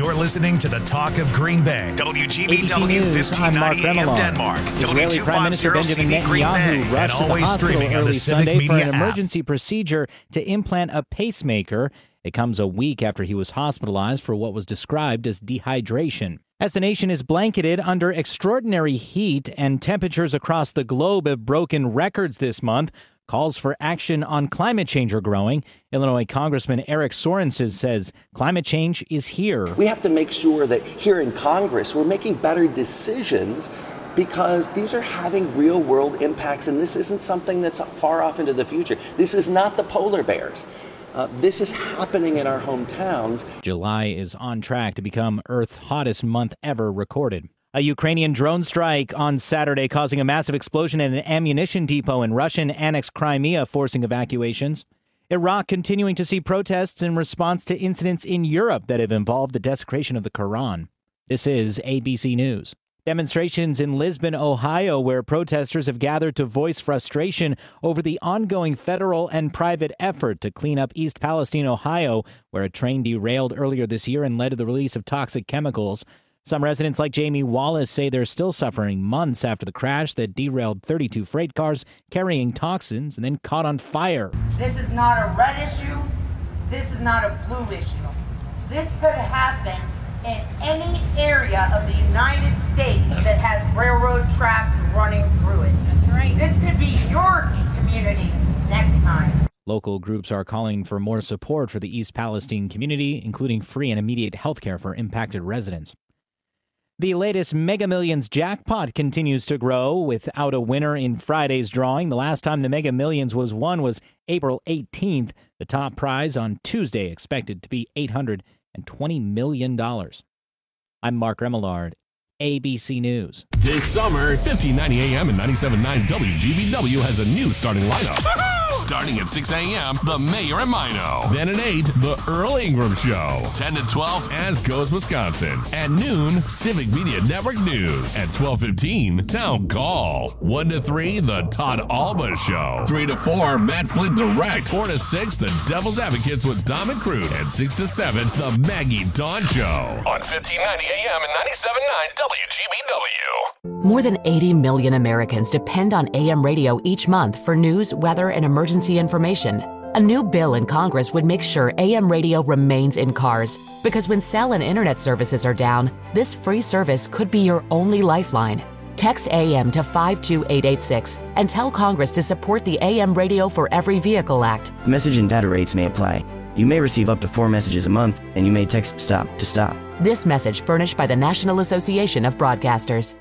You're listening to the Talk of Green Bay. WGBW News, I'm Mark 1590 AM Remillard. Denmark. Israeli Prime Minister Benjamin W250 Green Bay. Netanyahu rushed And to the always hospital streaming on early the Civic Sunday for Media an app. emergency procedure to implant a pacemaker. It comes a week after he was hospitalized for what was described as dehydration. As the nation is blanketed under extraordinary heat and temperatures across the globe have broken records this month, calls for action on climate change are growing. Illinois Congressman Eric Sorensen says climate change is here. We have to make sure that here in Congress we're making better decisions because these are having real world impacts, and this isn't something that's far off into the future. This is not the polar bears. This is happening in our hometowns. July is on track to become Earth's hottest month ever recorded. A Ukrainian drone strike on Saturday causing a massive explosion at an ammunition depot in Russian-annexed Crimea, forcing evacuations. Iraq continuing to see protests in response to incidents in Europe that have involved the desecration of the Quran. This is ABC News. Demonstrations in Lisbon, Ohio, where protesters have gathered to voice frustration over the ongoing federal and private effort to clean up East Palestine, Ohio, where a train derailed earlier this year and led to the release of toxic chemicals. Some residents like Jamie Wallace say they're still suffering months after the crash that derailed 32 freight cars carrying toxins and then caught on fire. This is not a red issue. This is not a blue issue. This could happen in any area of the United States that has railroad tracks running through it. That's right. This could be your community next time. Local groups are calling for more support for the East Palestine community, including free and immediate health care for impacted residents. The latest Mega Millions jackpot continues to grow without a winner in Friday's drawing. The last time the Mega Millions was won was April 18th. The top prize on Tuesday expected to be $820 million. I'm Mark Remillard, ABC News. This summer, 1590 AM and 97.9 WGBW has a new starting lineup. Starting at 6 a.m., The Mayor and Mino. Then at 8, The Earl Ingram Show. 10 to 12, As Goes Wisconsin. At noon, Civic Media Network News. At 12:15, Town Call. 1 to 3, The Todd Alba Show. 3 to 4, Matt Flint Direct. 4 to 6, The Devil's Advocates with Dom and Crude. And 6 to 7, The Maggie Dawn Show. On 1590 AM and 97.9 WGBW. More than 80 million Americans depend on AM radio each month for news, weather, and emergency information. A new bill in Congress would make sure AM radio remains in cars, because when cell and internet services are down, this free service could be your only lifeline. Text AM to 52886 and tell Congress to support the AM Radio for Every Vehicle Act. Message and data rates may apply. You may receive up to 4 messages a month, and you may text STOP to stop. This message furnished by the National Association of Broadcasters.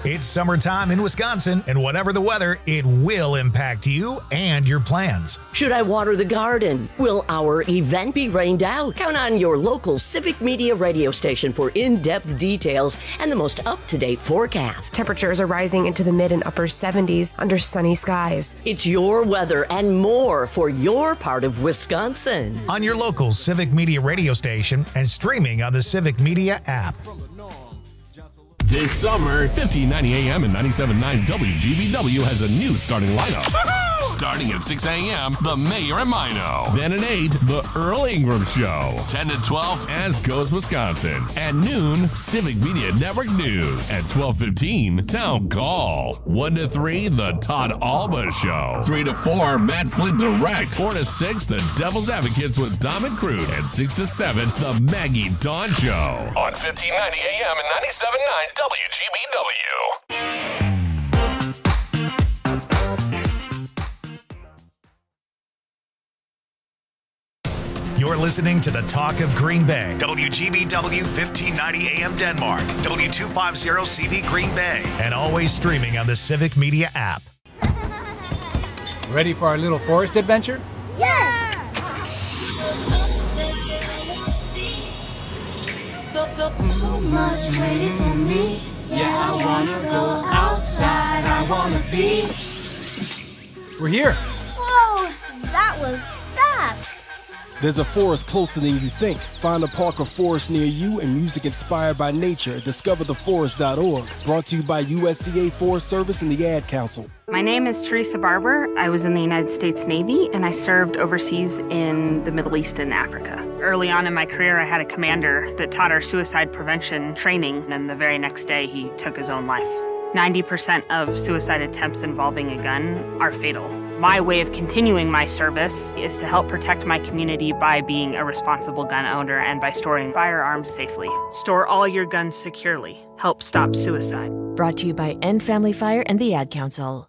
It's summertime in Wisconsin, and whatever the weather, it will impact you and your plans. Should I water the garden? Will our event be rained out? Count on your local Civic Media radio station for in-depth details and the most up-to-date forecast. Temperatures are rising into the mid and upper 70s under sunny skies. It's your weather and more for your part of Wisconsin. On your local Civic Media radio station and streaming on the Civic Media app. This summer, 1590 AM and 97.9 WGBW has a new starting lineup. Starting at 6 a.m., The Mayor and Mino. Then at 8, The Earl Ingram Show. 10 to 12, As Goes Wisconsin. At noon, Civic Media Network News. At 12:15, Town Call. 1 to 3, The Todd Alba Show. 3 to 4, Matt Flint Direct. 4 to 6, The Devil's Advocates with Dom and Crude. And 6 to 7, The Maggie Dawn Show. On 1590 AM and 97.9 WGBW. You're listening to the Talk of Green Bay. WGBW 1590 AM Denmark. W250CV Green Bay. And always streaming on the Civic Media app. Ready for our little forest adventure? Yes! So much waiting for me. Yeah, I wanna go outside. I wanna be. We're here. Whoa, that was fast. There's a forest closer than you think. Find a park or forest near you and music inspired by nature. DiscoverTheForest.org. Brought to you by USDA Forest Service and the Ad Council. My name is Teresa Barber. I was in the United States Navy, and I served overseas in the Middle East and Africa. Early on in my career, I had a commander that taught our suicide prevention training, and the very next day, he took his own life. 90% of suicide attempts involving a gun are fatal. My way of continuing my service is to help protect my community by being a responsible gun owner and by storing firearms safely. Store all your guns securely. Help stop suicide. Brought to you by End Family Fire and the Ad Council.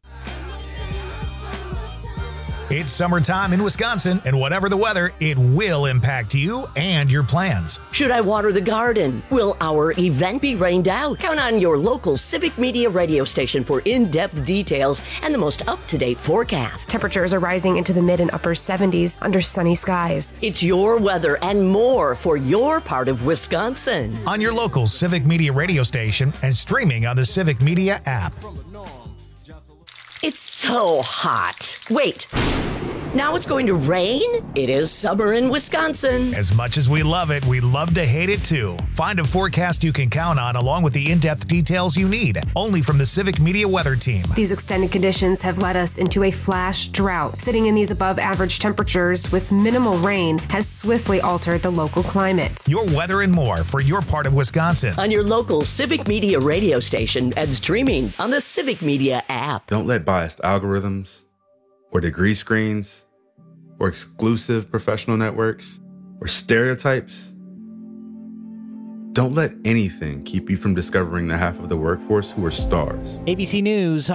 It's summertime in Wisconsin, and whatever the weather, it will impact you and your plans. Should I water the garden? Will our event be rained out? Count on your local Civic Media radio station for in-depth details and the most up-to-date forecast. Temperatures are rising into the mid and upper 70s under sunny skies. It's your weather and more for your part of Wisconsin. On your local Civic Media radio station and streaming on the Civic Media app. It's so hot. Wait. Now it's going to rain? It is summer in Wisconsin. As much as we love it, we love to hate it too. Find a forecast you can count on along with the in-depth details you need. Only from the Civic Media Weather Team. These extended conditions have led us into a flash drought. Sitting in these above average temperatures with minimal rain has swiftly altered the local climate. Your weather and more for your part of Wisconsin. On your local Civic Media radio station and streaming on the Civic Media app. Don't let biased algorithms or degree screens, or exclusive professional networks, or stereotypes. Don't let anything keep you from discovering the half of the workforce who are stars. ABC News.